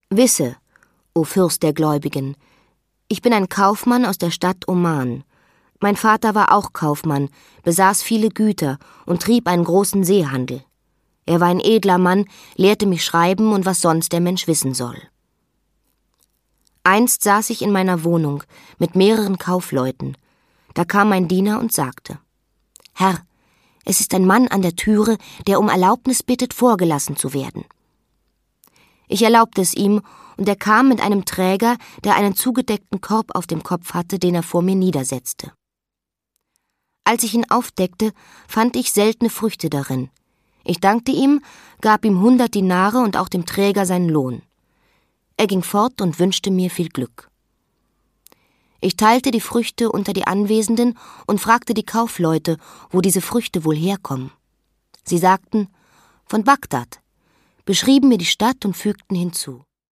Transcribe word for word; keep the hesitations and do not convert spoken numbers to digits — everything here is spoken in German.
Wisse, o Fürst der Gläubigen, ich bin ein Kaufmann aus der Stadt Oman. Mein Vater war auch Kaufmann, besaß viele Güter und trieb einen großen Seehandel. Er war ein edler Mann, lehrte mich schreiben und was sonst der Mensch wissen soll. Einst saß ich in meiner Wohnung mit mehreren Kaufleuten. Da kam ein Diener und sagte: »Herr, es ist ein Mann an der Türe, der um Erlaubnis bittet, vorgelassen zu werden.« Ich erlaubte es ihm, und er kam mit einem Träger, der einen zugedeckten Korb auf dem Kopf hatte, den er vor mir niedersetzte. Als ich ihn aufdeckte, fand ich seltene Früchte darin. Ich dankte ihm, gab ihm hundert Dinare und auch dem Träger seinen Lohn. Er ging fort und wünschte mir viel Glück. Ich teilte die Früchte unter die Anwesenden und fragte die Kaufleute, wo diese Früchte wohl herkommen. Sie sagten: »Von Bagdad«, beschrieben mir die Stadt und fügten hinzu: